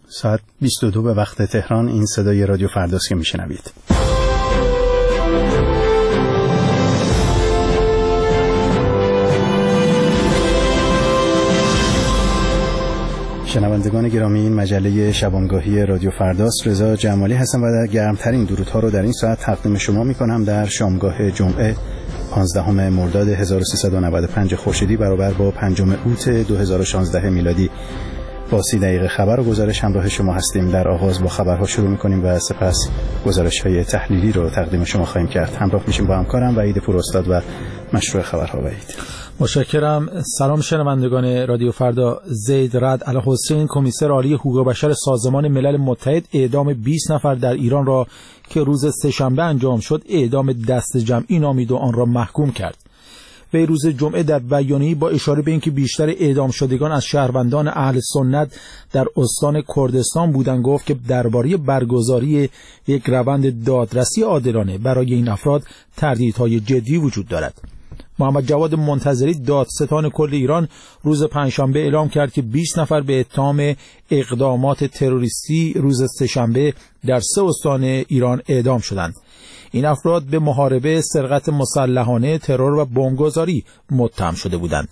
ساعت 22 به وقت تهران. این صدای رادیو فرداست که میشنوید. شنوندگان گرامی، این مجله شبانگاهی رادیو فرداست. رضا جمالی هستم و گرمترین درودها رو در این ساعت تقدیم شما میکنم در شامگاه جمعه 15 مرداد 1395 خورشیدی برابر با 5 اوت 2016 میلادی. با 30 دقیقه خبر و گزارش همراه شما هستیم. در آغاز با خبرها شروع میکنیم و سپس گزارش‌های تحلیلی رو تقدیم شما خواهیم کرد. همراه میشیم با همکارم وحید پوراستاد و مشروع خبرها. وحید متشکرم. سلام شنوندگان رادیو فردا. زید رد الحسین، کمیسر عالی حقوق بشر سازمان ملل متحد، اعدام 20 نفر در ایران را که روز سه‌شنبه انجام شد اعدام دست جمعی نامید و آن را محکوم کرد. وی روز جمعه در بیانیه‌ای با اشاره به اینکه بیشتر اعدام شدگان از شهروندان اهل سنت در استان کردستان بودند گفت که درباره برگزاری یک روند دادرسی عادلانه برای این افراد تردیدهای جدی وجود دارد. محمد جواد منتظری، دادستان کل ایران، روز پنجشنبه اعلام کرد که 20 نفر به اتهام اقدامات تروریستی روز سه‌شنبه در 3 استان ایران اعدام شدند. این افراد به محاربه، سرقت مسلحانه، ترور و بمبگذاری متهم شده بودند.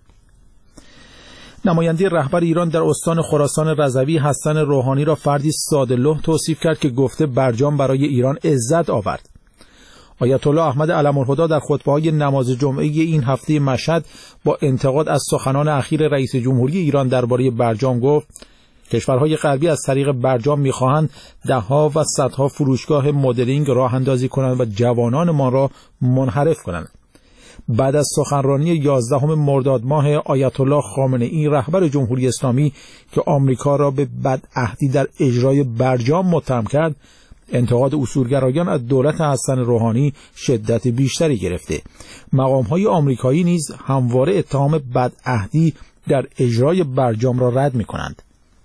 نماینده رهبر ایران در استان خراسان رضوی حسن روحانی را فردی ساده‌لوح توصیف کرد که گفته برجام برای ایران عزت آورد. آیت الله احمد علم‌الهدی در خطبه‌های نماز جمعه این هفته مشهد با انتقاد از سخنان اخیر رئیس جمهوری ایران درباره برجام گفت کشورهای غربی از طریق برجام می‌خواهند ده‌ها و صدها فروشگاه مدلینگ راه اندازی کنند و جوانان ما را منحرف کنند. بعد از سخنرانی 11 مرداد ماه آیت الله خامنه‌ای رهبر جمهوری اسلامی که آمریکا را به بدعهدی در اجرای برجام متهم کرد، انتقاد اصولگرایان از دولت حسن روحانی شدت بیشتری گرفته. مقام‌های آمریکایی نیز همواره اتهام بدعهدی در اجرای برجام را رد می‌کنند.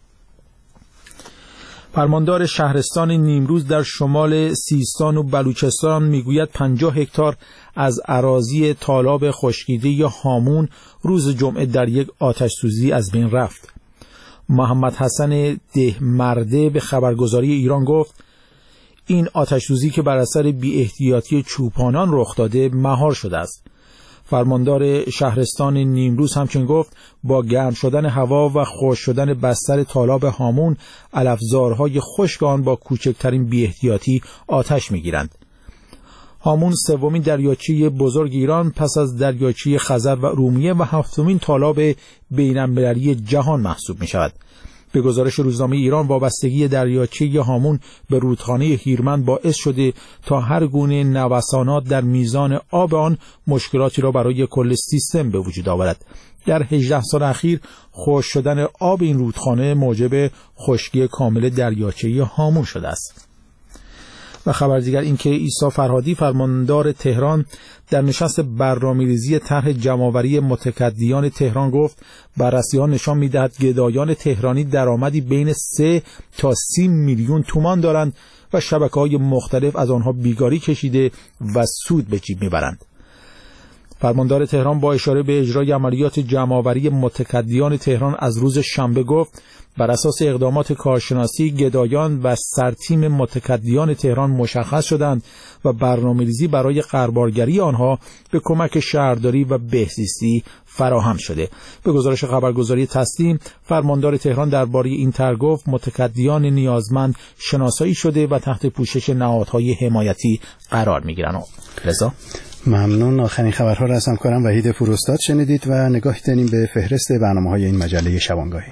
فرماندار شهرستان نیمروز در شمال سیستان و بلوچستان میگوید 50 هکتار از اراضی تالاب خشکیده یا هامون روز جمعه در یک آتش‌سوزی از بین رفت. محمد حسن دهمرده به خبرگزاری ایران گفت این آتش‌سوزی که بر اثر بی‌احتیاطی چوپانان رخ داده مهار شده است. فرماندار شهرستان نیمروز همچنین گفت با گرم شدن هوا و خشک شدن بستر تالاب هامون علفزارهای خشک آن با کوچکترین بی‌احتیاطی آتش می‌گیرند. هامون سومین دریاچه بزرگ ایران پس از دریاچه خزر و ارومیه و 7مین تالاب بین‌المللی جهان محسوب می‌شود. به گزارش روزنامه ایران وابستگی دریاچه هامون به رودخانه هیرمند باعث شده تا هر گونه نوسانات در میزان آب آن مشکلاتی را برای کل سیستم به وجود آورد. در 18 سال اخیر خشک شدن آب این رودخانه موجب خشکی کامل دریاچه هامون شده است. و خبر دیگر این که عیسی فرهادی فرماندار تهران در نشست برنامه‌ریزی طرح جمع‌آوری متکدیان تهران گفت بررسی‌ها نشان می‌دهد گدایان تهرانی درآمدی بین 3 تا 30 میلیون تومان دارند و شبکه‌های مختلف از آنها بیگاری کشیده و سود به جیب می‌برند. فرماندار تهران با اشاره به اجرای عملیات جمع‌آوری متکدیان تهران از روز شنبه گفت بر اساس اقدامات کارشناسی گدایان و سرتیم متکدیان تهران مشخص شدند و برنامه‌ریزی برای غربالگری آنها به کمک شهرداری و بهزیستی فراهم شده. به گزارش خبرگزاری تسنیم فرماندار تهران درباره این طرح گفت متکدیان نیازمند شناسایی شده و تحت پوشش نهادهای حمایتی قرار می‌گیرند. رضا ممنون. آخرین خبرها را از همکارم وحید پوراستاد شنیدید و نگاهی داریم به فهرست برنامه‌های این مجله شبانگاهی.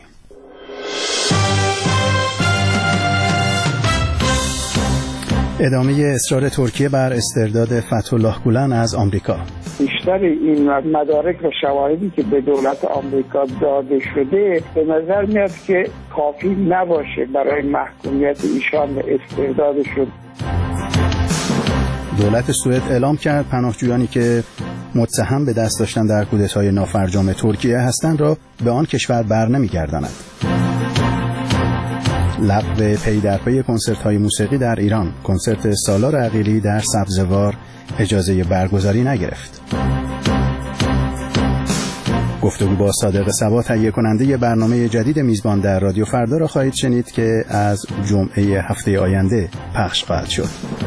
ادامه اصرار ترکیه بر استرداد فتح‌الله گولن از آمریکا. بیشتر این مدارک و شواهدی که به دولت آمریکا داده شده به نظر میاد که کافی نباشه برای محکومیت ایشان به استردادشون. دولت سوئد اعلام کرد پناهجویانی که متهم به دست داشتن در کودتای نافرجام ترکیه هستند را به آن کشور بر نمی‌گرداند. لغو پی در پی کنسرت‌های موسیقی در ایران. کنسرت سالار عقیلی در سبزوار اجازه برگزاری نگرفت. گفتگو با صادق صبا تهیه کننده برنامه جدید میزبان در رادیو فردا را خواهید شنید که از جمعه هفته آینده پخش خواهد شد.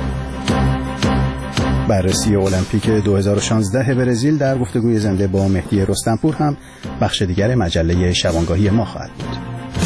بررسی المپیک 2016 برزیل در گفتگوی زنده با مهدی رستمپور هم بخش دیگر مجله شبانگاهی ما خواهد بود.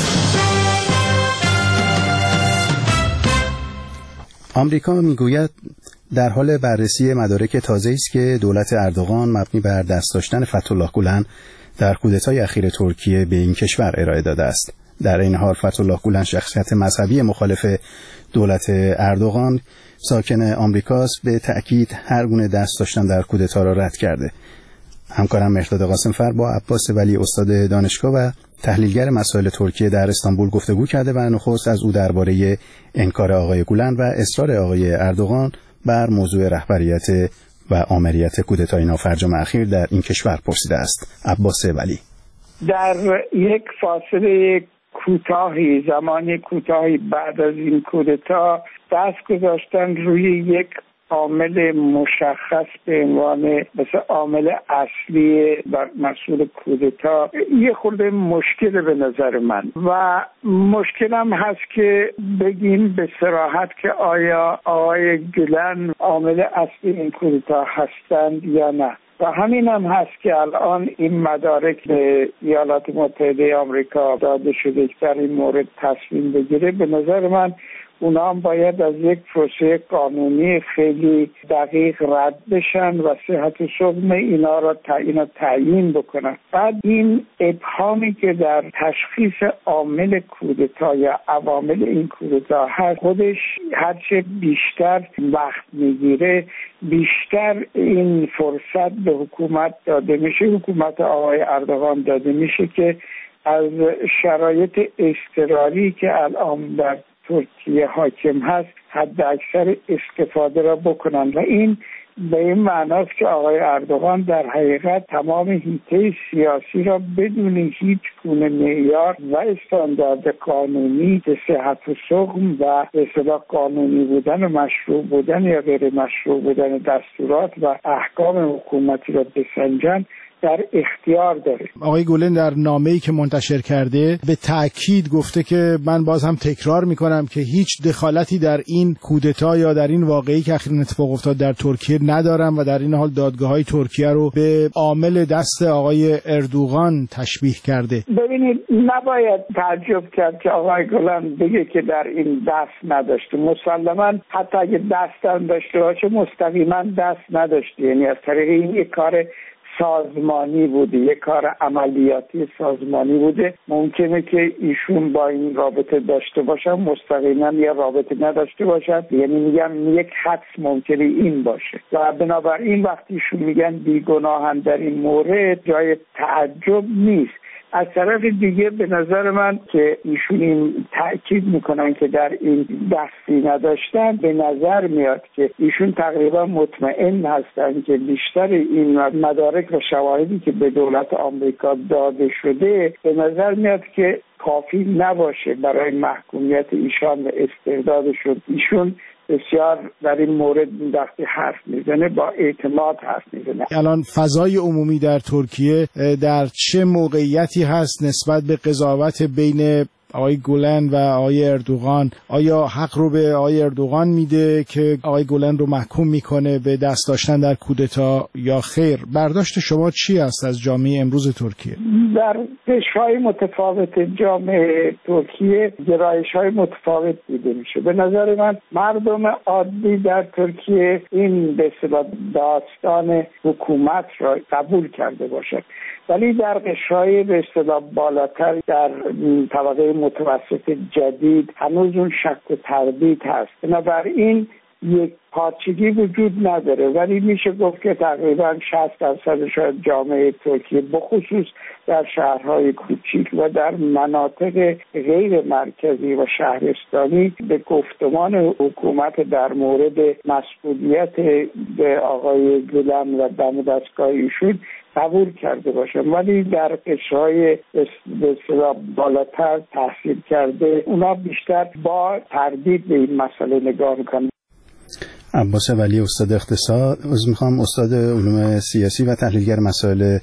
آمریکا میگوید در حال بررسی مدارک تازه‌ای است که دولت اردوغان مبنی بر دست داشتن فتح‌الله گولن در کودتای اخیر ترکیه به این کشور ارائه داده است. در این حال فتح‌الله گولن شخصیت مذهبی مخالف دولت اردوغان ساکن آمریکاست، به تأکید هر گونه دست داشتن در کودتا را رد کرده. همکارم مهرداد قاسمفر با عباس ولی استاد دانشگاه و تحلیلگر مسائل ترکیه در استانبول گفتگو کرده و نخست از او درباره انکار آقای گولن و اصرار آقای اردوغان بر موضوع رهبریت و آمریت کودتای نافرجام اخیر در این کشور پرسیده است. عباس ولی: در یک فاصله کوتاهی، زمانی کوتاهی بعد از این کودتا دست گذاشتن روی یک عامل مشخص به عنوان مثل عامل اصلی بر مسئول کودتا یه خورده مشکل به نظر من و مشکلم هست که بگیم به صراحت که آیا آقای گولن عامل اصلی این کودتا هستند یا نه. و همین هم هست که الان این مدارک به ایالات متحده آمریکا داده شده که در این مورد تصمیم بگیره. به نظر من اونا هم باید از یک پروسه قانونی خیلی دقیق رد بشن و صحت سقم اینا را تعیین بکنن. بعد این ابهامی که در تشخیص عامل کودتا یا عوامل این کودتا هست، خودش هرچه بیشتر وقت میگیره بیشتر این فرصت به حکومت داده میشه، حکومت آقای اردوغان داده میشه که از شرایط اضطراری که الان در ترکیه حاکم هست حد اکثر استفاده را بکنن و این به این معناست که آقای اردوغان در حقیقت تمام حیطه سیاسی را بدون هیچ گونه معیار و استاندارد قانونی به صحت و سقم و به اصطلاح قانونی بودن و مشروع بودن یا غیر مشروع بودن دستورات و احکام حکومتی را بسنجن در اختیار داره. آقای گولن در نامه‌ای که منتشر کرده به تأکید گفته که من باز هم تکرار میکنم که هیچ دخالتی در این کودتا یا در این واقعی که اخیراً اتفاق افتاد در ترکیه ندارم و در این حال دادگاه‌های ترکیه رو به عامل دست آقای اردوغان تشبیه کرده. ببینید نباید تعجب کرد که آقای گولن بگه که در این دست نداشته. مسلماً حتی اگه دست هم داشته باشه مستقیما دست نداشته، یعنی از طریق این یک کار سازمانی بوده، یک کار عملیاتی سازمانی بوده. ممکنه که ایشون با این رابطه داشته باشن، مستقیما یا رابطه نداشته باشن، یعنی میگم یک حدس ممکنه این باشه و بنابراین وقتی ایشون میگن بیگناهن در این مورد جای تعجب نیست. از طرف دیگه به نظر من که ایشون این تأکید میکنن که در این دستی نداشتن، به نظر میاد که ایشون تقریبا مطمئن هستن که بیشتر این مدارک و شواهدی که به دولت آمریکا داده شده به نظر میاد که کافی نباشه برای محکومیت ایشان و استردادشون. ایشون بسیار در این مورد وقتی حرف میزنه با اعتماد حرف میزنه. الان فضای عمومی در ترکیه در چه موقعیتی هست نسبت به قضاوت بین آقای گولن و آقای اردوغان؟ آیا حق رو به آقای اردوغان میده که آقای گولن رو محکوم میکنه به دست داشتن در کودتا یا خیر؟ برداشت شما چی است از جامعه امروز ترکیه؟ در قشرهای متفاوت جامعه ترکیه گرایش‌های متفاوت دیده میشه. به نظر من مردم عادی در ترکیه این به اصطلاح داستان حکومت را قبول کرده باشد، ولی در قشرهای به اصطلاح بالاتر در طبقه متوسط جدید هنوز اون شک و تردید هست. بنابراین یک پارچگی وجود نداره، ولی میشه گفت که تقریبا 60% شاید جامعه ترکیه بخصوص در شهرهای کوچیک و در مناطق غیر مرکزی و شهرستانی به گفتمان حکومت در مورد مسئولیت به آقای گولن و دم دستگاه ایشون قبول کرده باشن، ولی در قشرهای به اصطلاح بالاتر تحصیل کرده اونا بیشتر با تردید به این مسئله نگاه میکنن. عباس ولی استاد اقتصاد، استاد علوم سیاسی و تحلیلگر مسائل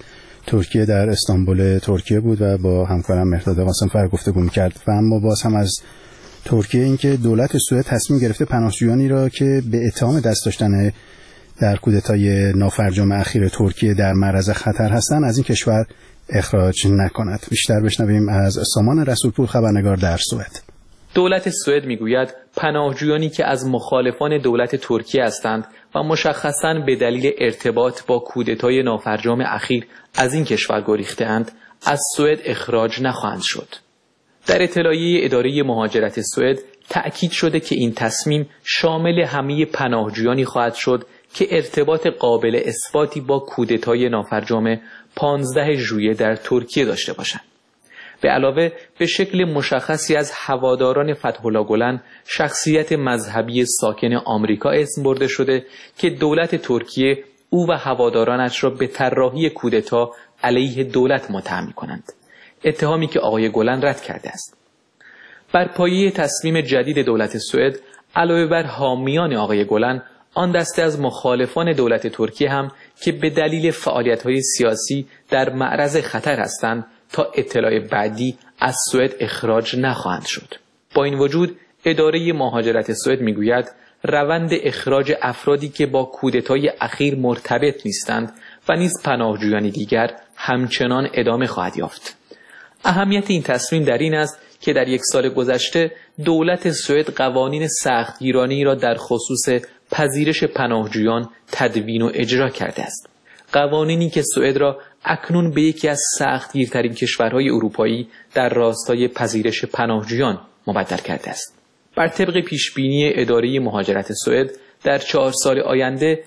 ترکیه در استانبول ترکیه بود و با همکارم مهرداد قاسم‌فر گفتگو می‌کرد. و اما باز هم از ترکیه اینکه دولت سوئد تصمیم گرفته پناهجویانی را که به اتهام دست داشتن در کودتای نافرجام اخیر ترکیه در معرض خطر هستند از این کشور اخراج نکند. بیشتر بشنویم از سامان رسولپور، خبرنگار در سوئد. دولت سوئد میگوید پناهجویانی که از مخالفان دولت ترکیه هستند و مشخصاً به دلیل ارتباط با کودتای نافرجام اخیر از این کشور گریخته‌اند از سوئد اخراج نخواهند شد. در اطلاعیه اداره مهاجرت سوئد تأکید شده که این تصمیم شامل همه پناهجویانی خواهد شد که ارتباط قابل اثباتی با کودتای نافرجام 15 ژوئیه در ترکیه داشته باشند. به علاوه به شکل مشخصی از هواداران فتح‌الله گلن، شخصیت مذهبی ساکن آمریکا اسم برده شده که دولت ترکیه او و هوادارانش را به طراحی کودتا علیه دولت متهم می‌کنند، اتهامی که آقای گلن رد کرده است. بر پایه تصمیم جدید دولت سوئد، علاوه بر حامیان آقای گلن، آن دسته از مخالفان دولت ترکیه هم که به دلیل فعالیت‌های سیاسی در معرض خطر هستند تا اطلاع بعدی از سوئد اخراج نخواهند شد. با این وجود اداره مهاجرت سوئد میگوید روند اخراج افرادی که با کودتای اخیر مرتبط نیستند و نیز پناهجویان دیگر همچنان ادامه خواهد یافت. اهمیت این تصمیم در این است که در یک سال گذشته دولت سوئد قوانین سختگیرانه‌ای را در خصوص پذیرش پناهجویان تدوین و اجرا کرده است. قوانینی که سوئد را اکنون به یکی از سختگیرترین کشورهای اروپایی در راستای پذیرش پناهجویان مبدل کرده است. بر طبق پیشبینی اداره مهاجرت سوئد در 4 سال آینده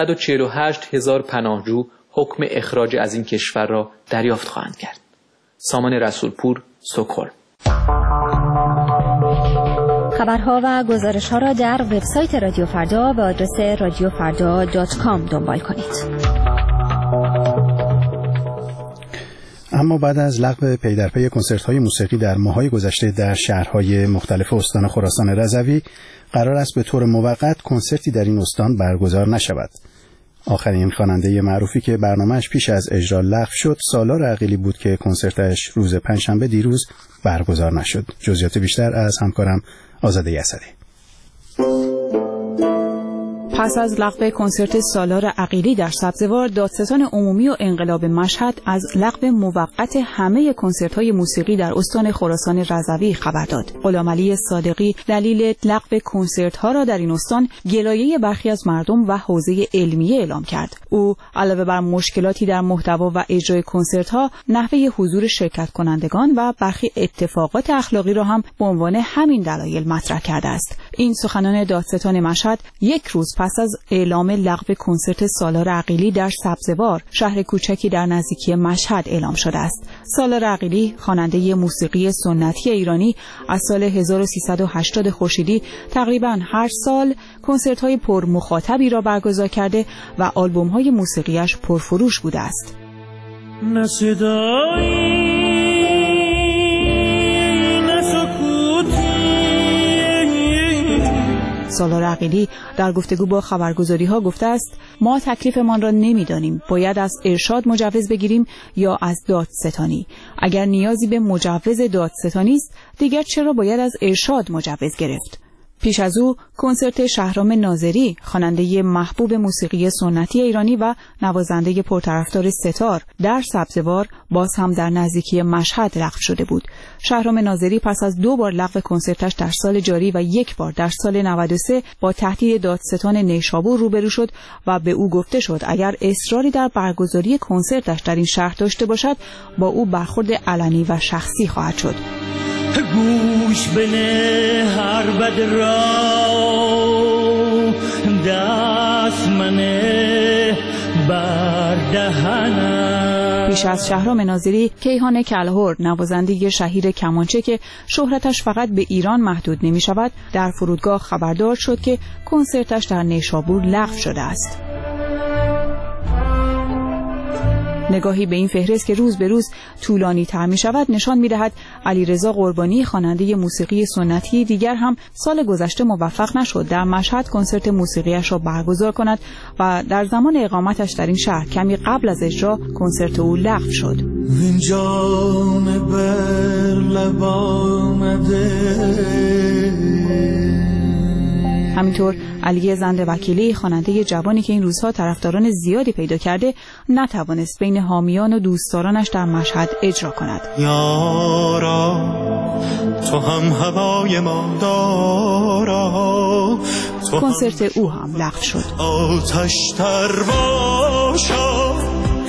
148,000 پناهجو حکم اخراج از این کشور را دریافت خواهند کرد. سامان رسولپور، استکهلم. خبرها و گزارش‌ها را در وبسایت رادیو فردا به آدرس radiofarda.com دنبال کنید. اما بعد از لغو پی در پی کنسرت‌های موسیقی در ماه‌های گذشته در شهرهای مختلف استان خراسان رضوی، قرار است به طور موقت کنسرتی در این استان برگزار نشود. آخرین خواننده معروفی که برنامه‌اش پیش از اجرا لغو شد، سالار عقیلی بود که کنسرتش روز پنجشنبه دیروز برگزار نشد. جزئیات بیشتر از همکارم آزاده یسری. پس از لغو کنسرت سالار عقیلی در سبزوار، دادستان عمومی و انقلاب مشهد از لغو موقت همه کنسرت‌های موسیقی در استان خراسان رضوی خبر داد. غلامعلی صادقی دلیل لغو کنسرت‌ها را در این استان گلایه برخی از مردم و حوزه علمیه اعلام کرد. او علاوه بر مشکلاتی در محتوا و اجرای کنسرت‌ها، نحوه حضور شرکت کنندگان و برخی اتفاقات اخلاقی را هم به عنوان همین دلایل مطرح کرده است. این سخنان دادستان مشهد یک روز پس از اعلام لغو کنسرت سالار عقیلی در سبزوار، شهر کوچکی در نزدیکی مشهد، اعلام شده است. سالار عقیلی خواننده موسیقی سنتی ایرانی از سال 1380 خورشیدی تقریباً هر سال کنسرت‌های پر مخاطبی را برگزار کرده و آلبوم‌های موسیقیش پرفروش بوده است. سالار عقیلی در گفتگو با خبرگزاری‌ها گفته است: ما تکلیفمان را نمی‌دانیم، باید از ارشاد مجوز بگیریم یا از دادستانی. اگر نیازی به مجوز دادستانی است، دیگر چرا باید از ارشاد مجوز گرفت؟ پیش از او کنسرت شهرام ناظری، خواننده محبوب موسیقی سنتی ایرانی و نوازنده پرطرفدار ستار، در سبزوار باز هم در نزدیکی مشهد لغو شده بود. شهرام ناظری پس از 2 بار لغو کنسرتش در سال جاری و 1 بار در سال 93 با تهدید دادستان نیشابور روبرو شد و به او گفته شد اگر اصراری در برگزاری کنسرتش در این شهر داشته باشد، با او برخورد علنی و شخصی خواهد شد. گوش بنه هر بد را دست منه بر دهنم. پیش از شهرام ناظری، کیهان کلهر، نوازنده شهیر کمانچه که شهرتش فقط به ایران محدود نمی شود، در فرودگاه خبردار شد که کنسرتش در نیشابور لغو شده است. نگاهی به این فهرست که روز به روز طولانی تر می شود نشان می دهد علیرضا قربانی خواننده موسیقی سنتی دیگر هم سال گذشته موفق نشد در مشهد کنسرت موسیقیش را برگزار کند و در زمان اقامتش در این شهر کمی قبل از اجرا کنسرت او لغو شد. همینطور علی زند وکیلی خواننده جوانی که این روزها طرفداران زیادی پیدا کرده نتوانست بین حامیان و دوستدارانش در مشهد اجرا کند. یارا تو هم هوای ما دارا، کنسرت او هم لغو شد. آتش تر باشا.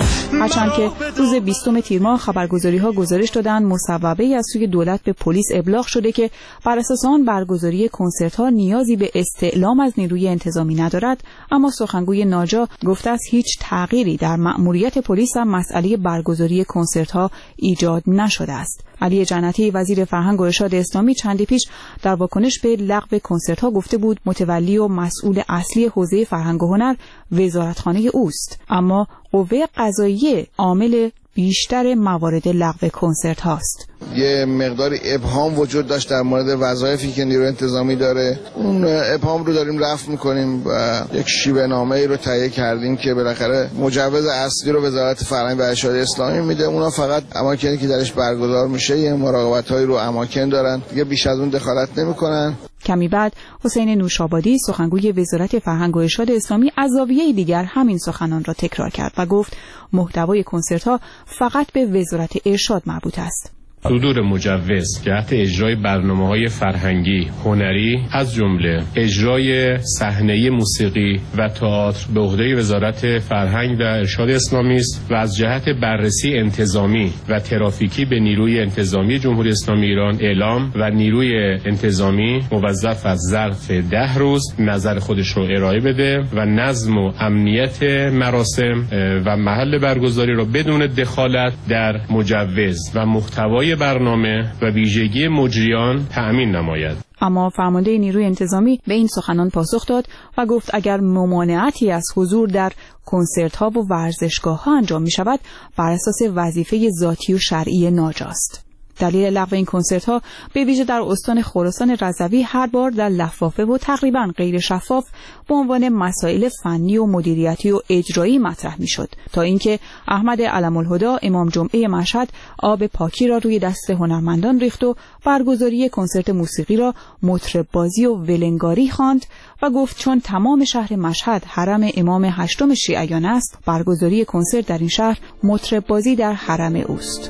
هرچند که روز 20 تیر ماه خبرگزاری‌ها گزارش دادند مصوبه‌ای از سوی دولت به پلیس ابلاغ شده که بر اساس آن برگزاری کنسرت‌ها نیازی به استعلام از نیروی انتظامی ندارد، اما سخنگوی ناجا گفته است هیچ تغییری در مأموریت پلیس هم مسئله برگزاری کنسرت‌ها ایجاد نشده است. علی جنتی وزیر فرهنگ و ارشاد اسلامی چندی پیش در واکنش به لغو کنسرت‌ها گفته بود متولی و مسئول اصلی حوزه فرهنگ و هنر وزارتخانه اوست، اما قوه قضاییه عامل بیشتر موارد لغو کنسرت هاست. یه مقدار ابهام وجود داشت در مورد وظایفی که نیروی انتظامی داره. اون ابهام رو داریم رفع می‌کنیم و یک شیوه نامه‌ای رو تهیه کردیم که بالاخره مجوز اصلی رو وزارت فرهنگ و ارشاد اسلامی میده. اونا فقط اماکنی که درش برگزار میشه یه مراقبت‌هایی رو اماکن دارن، دیگه بیش از اون دخالت نمی‌کنن. کمی بعد حسین نوشابادی سخنگوی وزارت فرهنگ و ارشاد اسلامی از زاویه دیگر همین سخنان را تکرار کرد و گفت محتوای کنسرت‌ها فقط به وزارت ارشاد مربوط است. صدور مجوز جهت اجرای برنامه‌های فرهنگی، هنری از جمله اجرای صحنه‌ای موسیقی و تئاتر به عهده وزارت فرهنگ و ارشاد اسلامی است و از جهت بررسی انتظامی و ترافیکی به نیروی انتظامی جمهوری اسلامی ایران اعلام و نیروی انتظامی موظف از ظرف 10 روز نظر خودش رو ارائه بده و نظم و امنیت مراسم و محل برگزاری رو بدون دخالت در مجوز و محتوای برنامه و ویژگی مجریان تأمین نماید. اما فرمانده نیروی انتظامی به این سخنان پاسخ داد و گفت اگر ممانعتی از حضور در کنسرت‌ها و ورزشگاه‌ها انجام می‌شود بر اساس وظیفه ذاتی و شرعی ناجاست. دلیل لغو این کنسرت‌ها به ویژه در استان خراسان رضوی هر بار در لفافه و تقریباً غیر شفاف به عنوان مسائل فنی و مدیریتی و اجرایی مطرح می‌شد تا اینکه احمد علم‌الهدی امام جمعه مشهد آب پاکی را روی دست هنرمندان ریخت و برگزاری کنسرت موسیقی را مطرب بازی و ولنگاری خواند و گفت چون تمام شهر مشهد حرم امام هشتم شیعیان است برگزاری کنسرت در این شهر مطرب بازی در حرم اوست.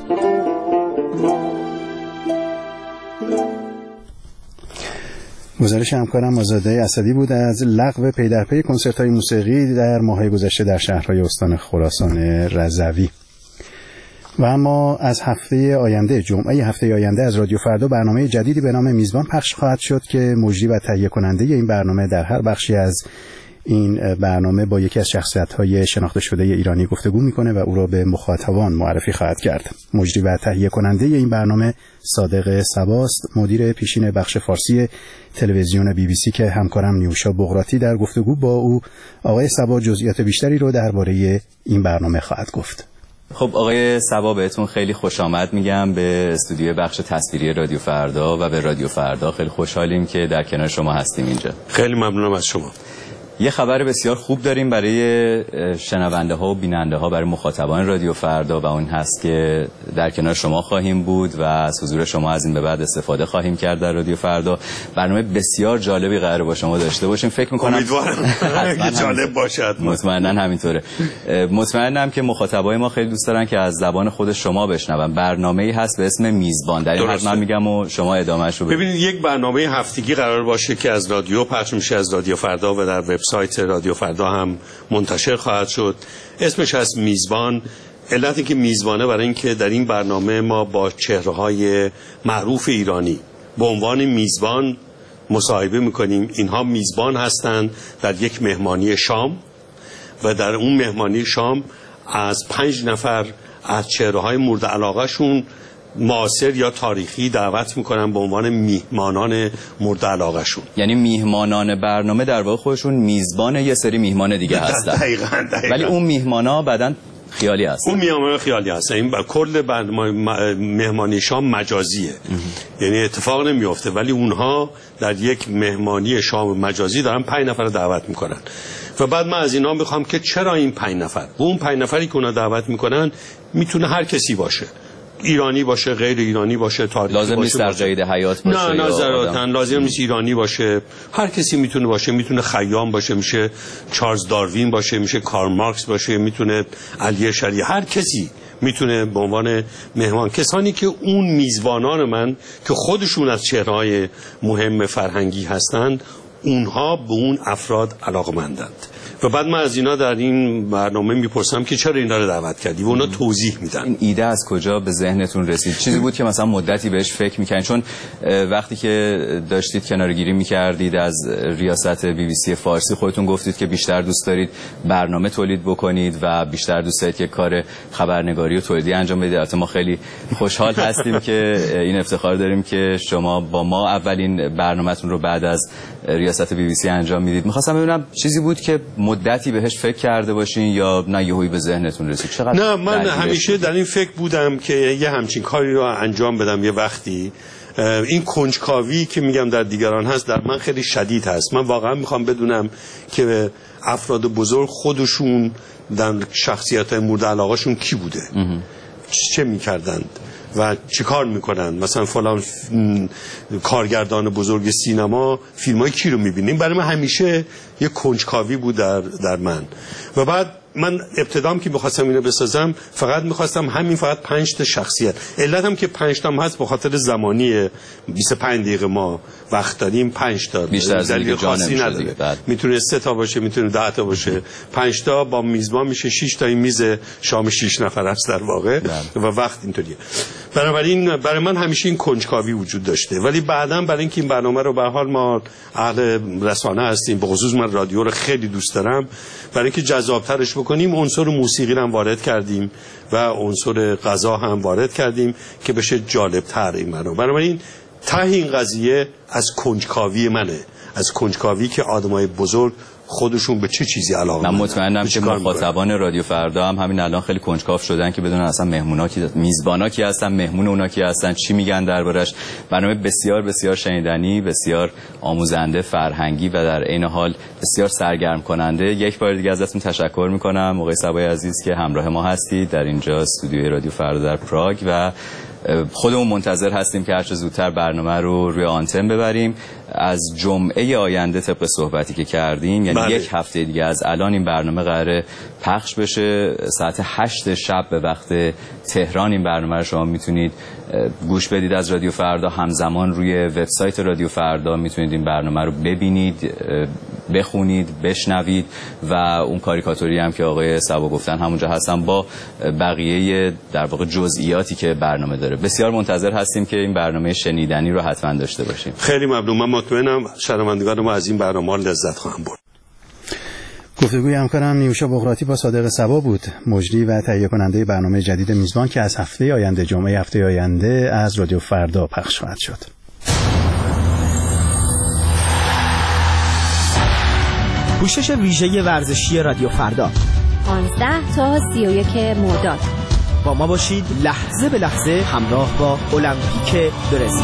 گزارش همکارم آزاده اسدی بود از لغو پی در پی کنسرت‌های موسیقی در ماه‌های گذشته در شهرهای استان خراسان رضوی. و اما از هفته آینده، جمعه هفته آینده از رادیو فردا برنامه جدیدی به نام میزبان پخش خواهد شد که مجری و تهیه کننده این برنامه در هر بخشی از این برنامه با یکی از شخصیت‌های شناخته شده ایرانی گفتگو می‌کنه و او را به مخاطبان معرفی خواهد کرد. مجری و تهیه کننده این برنامه صادق صباست، مدیر پیشین بخش فارسی تلویزیون BBC که همکارم نیوشا بغراتی در گفتگو با او آقای صبا جزئیات بیشتری رو درباره این برنامه خواهد گفت. خب آقای صبا بهتون خیلی خوش آمد میگم به استودیو بخش تصویری رادیو فردا و به رادیو فردا. خیلی خوشحالیم که در کنار شما هستیم اینجا. خیلی ممنونم از شما. یه خبر بسیار خوب داریم برای شنونده ها و بیننده ها، برای مخاطبان رادیو فردا و اون هست که در کنار شما خواهیم بود و از حضور شما از این به بعد استفاده خواهیم کرد در رادیو فردا. برنامه بسیار جالبی قراره با شما داشته باشیم. فکر می‌کنم امیدوارم که جالب باشد. مطمئناً همینطوره. مطمئنم که مخاطبای ما خیلی دوست دارن که از زبان خود شما بشنون. برنامه‌ای هست به اسم میزبان. در این حد من میگم و شما ادامه‌شو بدید. ببینید یک برنامه هفتگی قرار باشه که از رادیو پخش میشه، از رادیو فردا و در وبسایت رادیو فردا هم منتشر خواهد شد. اسمش از میزبان. علتی که میزبانه برای اینکه در این برنامه ما با چهره‌های معروف ایرانی به عنوان میزبان مصاحبه میکنیم. اینها میزبان هستند در یک مهمانی شام و در اون مهمانی شام از 5 نفر از چهره‌های مورد علاقه‌شون معاصر یا تاریخی دعوت میکنن به عنوان میهمانان مورد علاقه شون. یعنی میهمانان برنامه در واقع خودشون میزبان یه سری میهمان دیگه هستن. دقیقاً. ولی اون میهمانا بعدن خیالی هست. اون میهمانی خیالی هست. این کل مهمانی شام مجازیه. یعنی اتفاق نمیفته، ولی اونها در یک مهمانی شام مجازی دارن 5 نفر دعوت میکنن و بعد من از اینا میخوام که چرا این 5 نفر و اون 5 نفری که اونا دعوت میکنن میتونه هر کسی باشه، ایرانی باشه، غیر ایرانی باشه، تاریخی باشه، لازم نیست در جدید حیات باشه، نه ضرورتاً لازم نیست ایرانی باشه، هر کسی میتونه باشه، میتونه خیام باشه، میشه چارلز داروین باشه، میشه کارل مارکس باشه، میتونه علی شریعتی، هر کسی میتونه به عنوان مهمان. کسانی که اون میزبانان من که خودشون از چهره‌های مهم فرهنگی هستند، اونها به اون افراد علاقه‌مندند و بعد من از اینا در این برنامه میپرسم که چرا اینا رو دعوت کردی و اونا توضیح میدن. این ایده از کجا به ذهنتون رسید؟ چیزی بود که مثلا مدتی بهش فکر میکنید؟ چون وقتی که داشتید کنارگیری میکردید از ریاست BBC فارسی، خودتون گفتید که بیشتر دوست دارید برنامه تولید بکنید و بیشتر دوست دارید که کار خبرنگاری و تولیدی انجام بدید. البته ما خیلی خوشحال هستیم که این افتخار داریم که شما با ما اولین برنامه‌تون رو بعد از ریاست BBC انجام میدید. می‌خواستم ببینم چیزی بود که مدتی بهش فکر کرده باشین یا نه یهویی به ذهنتون رسید؟ چقدر؟ نه، من همیشه در این فکر بودم که یه همچین کاری رو انجام بدم. یه وقتی این کنجکاوی که میگم در دیگران هست در من خیلی شدید هست. من واقعا میخوام بدونم که افراد بزرگ خودشون در شخصیت مورد علاقهشون کی بوده، چه میکردند و چی کار میکنن. مثلا فلان کارگردان بزرگ سینما فیلمای کی رو میبینیم. برای من همیشه یه کنجکاوی بود در من. و بعد من ابتدام که می‌خواستم اینو بسازم فقط می‌خواستم همین فقط 5 تا شخصیت. علتم که 5 تا هست به خاطر زمانی 25 دقیقه ما وقت داریم. 5 تا بیشتر از این خاصی نداره. میتونه 3 تا باشه، میتونه 10 تا باشه. 5 تا با میزبان میشه 6 تا. این میز شام 6 نفر است در واقع و وقت اینطوریه. بنابراین برای من همیشه این کنجکاوی وجود داشته. ولی بعداً برای اینکه این برنامه رو به هر حال ما اهل رسانه هستیم، به خصوص من رادیو رو خیلی دوست دارم، برای اینکه جذاب‌ترش بکنیم عنصر موسیقی رو هم وارد کردیم و عنصر غذا هم وارد کردیم که بشه جالب‌تر این برنامه. بنابراین ته این قضیه از کنجکاوی منه، از کنجکاوی که آدمای بزرگ خودشون به چه چیزی علاقه من مطمئنم که مخاطبان رادیو فردا هم همین الان خیلی کنجکاو شدن که بدونن اصلا مهمونا کی، میزبانا کی هستن، مهمون اونا کی هستن، چی میگن دربارش. برنامه بسیار بسیار شنیدنی، بسیار آموزنده، فرهنگی و در عین حال بسیار سرگرم کننده. یک بار دیگه ازتون تشکر میکنم آقای صبای عزیز که همراه ما هستید در اینجا استودیوی رادیو فردا در پراگ و خودمون منتظر هستیم که هرچه زودتر برنامه رو روی آنتن ببریم. از جمعه آینده طبق صحبتی که کردیم، یعنی یک هفته دیگه از الان این برنامه قراره پخش بشه. ساعت 8 شب به وقت تهران این برنامه رو شما میتونید گوش بدید از رادیو فردا. همزمان روی وبسایت رادیو فردا میتونید این برنامه رو ببینید، بخونید، بشنوید و اون کاریکاتوری هم که آقای صبا گفتن همونجا هستن با بقیه در واقع جزئیاتی که برنامه داره. بسیار منتظر هستیم که این برنامه شنیدنی رو حتما داشته باشیم. خیلی ممنون. من مطمئنم شنوندگان ما از این برنامه لذت خواهم برد. گفتگوی همکارم نیوشا بغراتی با صادق صبا بود، مجری و تهیه کننده برنامه جدید میزبان که از هفته آینده، جمعه هفته آینده از رادیو فردا پخش خواهد شد. پوشش ویژه ورزشی رادیو فردا 15 تا 31 مرداد. با ما باشید لحظه به لحظه همراه با المپیک برزیل.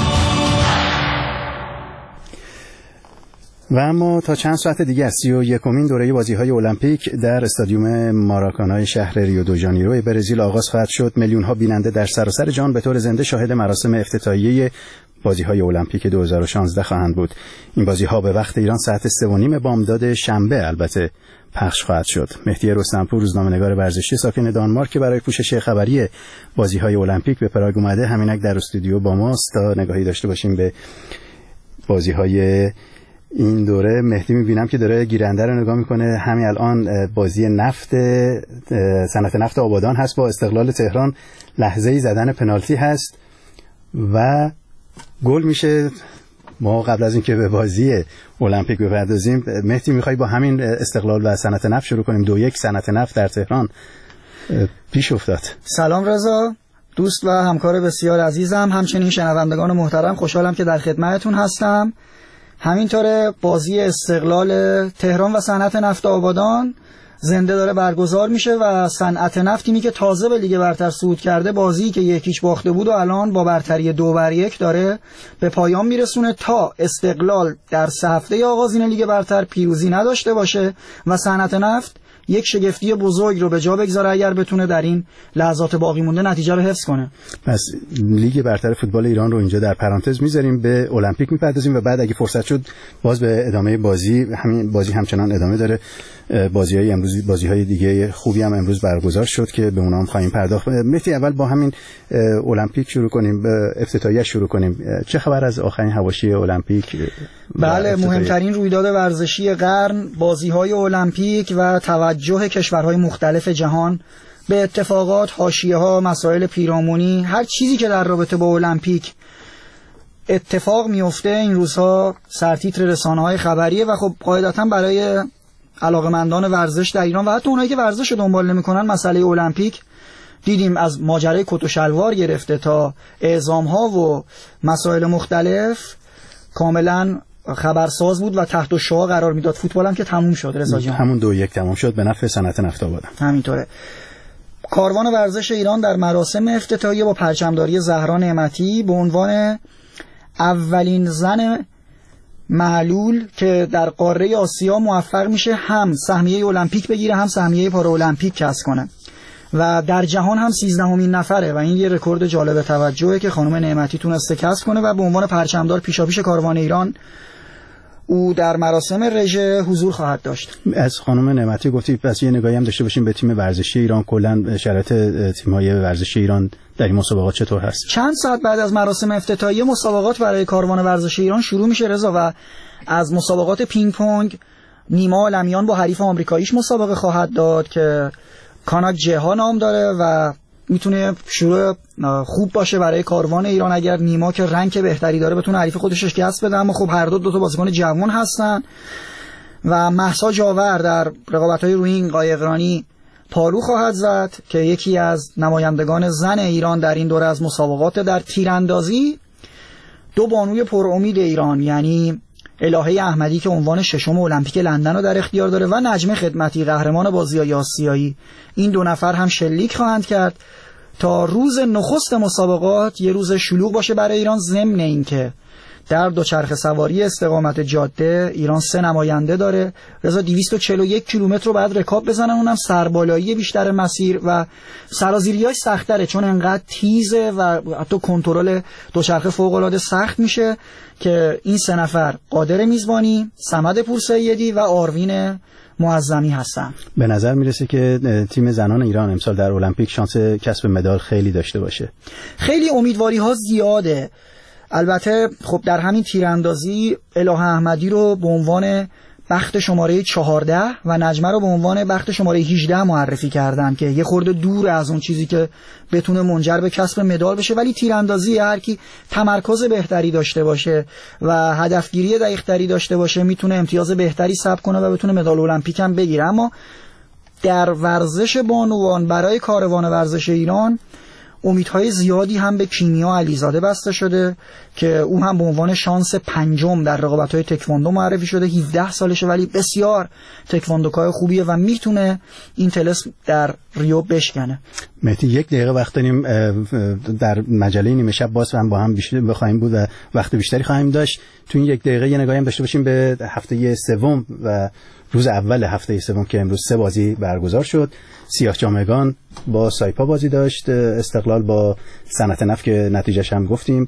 و اما تا چند ساعت دیگه 31مین دوره بازی‌های المپیک در استادیوم ماراکانا شهر ریو دو ژانیرو برزیل آغاز خواهد شد. میلیون‌ها بیننده در سراسر جهان به طور زنده شاهد مراسم افتتاحیه بازی‌های المپیک 2016 خواهند بود. این بازی‌ها به وقت ایران ساعت 3:30 بامداد شنبه البته پخش خواهد شد. مهدی رستمپور، روزنامه‌نگار ورزشی ساکن دانمارک که برای پوشش خبری بازی‌های المپیک به پراگ اومده، همینک در استودیو با ماست تا نگاهی داشته باشیم به بازی‌های این دوره. مهدی میبینم که داره گیرنده رو نگاه میکنه. همین الان بازی نفت صنعت نفت آبادان هست با استقلال تهران. لحظه‌ای زدن پنالتی هست و گل میشه. ما قبل از اینکه به بازی المپیک بپردازیم، مهدی میخوای با همین استقلال و صنعت نفت شروع کنیم. 2-1 صنعت نفت در تهران پیش افتاد. سلام رضا، دوست و همکار بسیار عزیزم، همچنین شنوندگان محترم، خوشحالم که در خدمتتون هستم. همینطور بازی استقلال تهران و صنعت نفت آبادان زنده داره برگزار میشه و صنعت نفت تیمی که تازه به لیگ برتر صعود کرده بازی که 1-0 باخته بود و الان با برتری 2-1 داره به پایان میرسونه تا استقلال در 3 هفته آغازین لیگ برتر پیروزی نداشته باشه و صنعت نفت یک شگفتی بزرگ رو به جا بگذاره اگر بتونه در این لحظات باقی مونده نتیجه رو حفظ کنه. پس لیگ برتر فوتبال ایران رو اینجا در پرانتز میذاریم، به المپیک میپردازیم و بعد اگه فرصت شد باز به ادامه بازی، همین بازی همچنان ادامه داره. بازی‌های امروزی، بازی‌های دیگه خوبی هم امروز برگزار شد که به اونها هم خواهیم پرداخت. مهدی اول با همین المپیک شروع کنیم، افتتاحیه شروع کنیم. چه خبر از آخرین حواشی المپیک؟ بله، مهمترین رویداد ورزشی قرن، بازی‌های المپیک و توجه کشورهای مختلف جهان به اتفاقات، حاشیه‌ها، مسائل پیرامونی، هر چیزی که در رابطه با المپیک اتفاق میفته این روزها سرتیتر رسانه‌های خبریه و خب قاعدتاً برای علاقه‌مندان ورزش در ایران و حتی اونایی که ورزش رو دنبال نمی‌کنن مسئله المپیک دیدیم از ماجرای کت و شلوار گرفته تا اعزام‌ها و مسائل مختلف کاملاً خبرساز بود و تحت الشعاع قرار میداد. فوتبال هم که تموم شد رضا جان، همون 2-1 تموم شد به نفع صنعت نفت آباد. همینطوره. کاروان ورزش ایران در مراسم افتتاحیه با پرچمداری زهرا نعمتی به عنوان اولین زن معلول که در قاره آسیا موفق میشه هم سهمیه المپیک بگیره هم سهمیه پارالمپیک کسب کنه و در جهان هم 13مین نفره و این یه رکورد جالب توجهه که خانم نعمتی تونسته کسب کنه و به عنوان پرچمدار پیشاپیش کاروان ایران او در مراسم رژه حضور خواهد داشت. از خانم نعمتی گفتی پس یه نگاهی هم داشته باشیم به تیم ورزشی ایران، کلا شرایط تیم‌های ورزشی ایران در این مسابقات چطور هست؟ چند ساعت بعد از مراسم افتتاحیه مسابقات برای کاروان ورزشی ایران شروع میشه رضا و از مسابقات پینگ پونگ نیما عالمیان با حریف آمریکاییش مسابقه خواهد داد که کاناک جها نام داره و میتونه شروع خوب باشه برای کاروان ایران اگر نیما که رنگ بهتری داره بتونه حریف خودش شکست بده. اما خب هر دو تا بازیکن جوان هستن و مهسا جاور در رقابت‌های روینگ قایقرانی پالو خواهد زد که یکی از نمایندگان زن ایران در این دوره از مسابقات. در تیراندازی دو بانوی پر امید ایران یعنی الهه احمدی که عنوان ششم المپیک لندن رو در اختیار داره و نجمه خدمتی قهرمان بازی‌های آسیایی، این دو نفر هم شلیک خواهند کرد تا روز نخست مسابقات یه روز شلوغ باشه برای ایران. ضمن اینکه در دوچرخه سواری استقامت جاده ایران 3 نماینده داره. رضا 241 کیلومتر رو بعد رکاب بزنن، اونم سربالایی بیشتر مسیر و سرازیری‌های سخت‌تره چون انقدر تیزه و حتی کنترل دوچرخه فوق‌العاده سخت میشه که این 3 نفر قادر میزبانی، صمد پورسیدی و آروین معظمی هستن. به نظر میرسه که تیم زنان ایران امسال در المپیک شانس کسب مدال خیلی داشته باشه. خیلی امیدواری‌ها زیاده. البته خب در همین تیراندازی الهه احمدی رو به عنوان بخت شماره 14 و نجمه رو به عنوان بخت شماره 18 معرفی کردن که یه خورده دور از اون چیزی که بتونه منجر به کسب مدال بشه، ولی تیراندازی هر کی تمرکز بهتری داشته باشه و هدفگیری دقیق‌تری داشته باشه میتونه امتیاز بهتری ثبت کنه و بتونه مدال المپیک هم بگیره. اما در ورزش بانوان برای کاروان ورزش ایران امیدهای زیادی هم به کیمیا علیزاده بسته شده که او هم به عنوان شانس 5 در رقابت‌های تکواندو معرفی شده. 17 سالشه ولی بسیار تکواندوکای خوبیه و میتونه این طلسم در ریو بشکنه. مهدی 1 دقیقه وقت داریم، در مجله نیمه شب باز هم با هم بیشتر بخوایم بود و وقت بیشتری خواهیم داشت. تو این 1 دقیقه یه نگاهی هم داشته باشیم به هفته سوم و روز اول هفته سوم که امروز 3 بازی برگزار شد. سیاه‌جامگان با سایپا بازی داشت، استقلال با صنعت نفت که نتیجهش هم گفتیم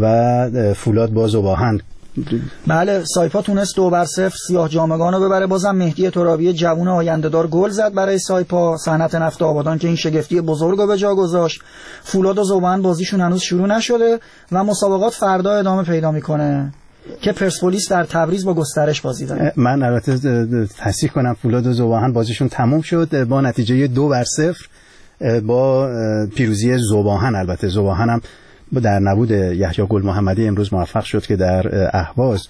و فولاد با ذوب‌آهن. بله، سایپا تونست 2-0 سیاه‌جامگان رو ببره. بازم مهدی ترابی جوون آینده‌دار گل زد برای سایپا. صنعت نفت آبادان که این شگفتی بزرگ رو به جا گذاشت. فولاد و ذوب‌آهن بازیشون هنوز شروع نشده و مسابقات فردا ادامه پیدا میکنه که پرسپولیس در تبریز با گسترش بازی داره. من البته تصحیح کنم فولاد و ذوب‌آهن بازیشون تموم شد با نتیجه 2-0 با پیروزی ذوب‌آهن. البته ذوب‌آهن هم در نبود یحیی گل محمدی امروز موفق شد که در اهواز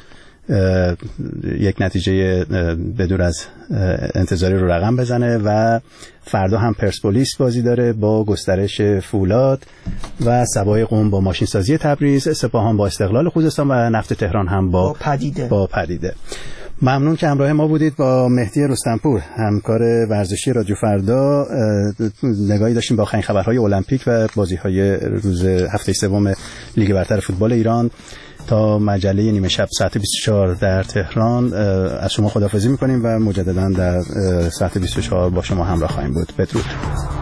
یک نتیجه بدون از انتظاری رو رقم بزنه و فردا هم پرسپولیس بازی داره با گسترش فولاد و سبای قم با ماشین سازی تبریز، سپاهان با استقلال خوزستان و نفت تهران هم با پدیده. ممنون که همراه ما بودید. با مهدی رستمپور، همکار ورزشی رادیو فردا، نگاهی داشتیم با آخرین خبرهای المپیک و بازی‌های روز هفته سوم لیگ برتر فوتبال ایران. تا مجله نیمه شب ساعت 24 در تهران از شما خداحافظی می‌کنیم و مجددا در ساعت 24 با شما همراه خواهیم بود. بدرود.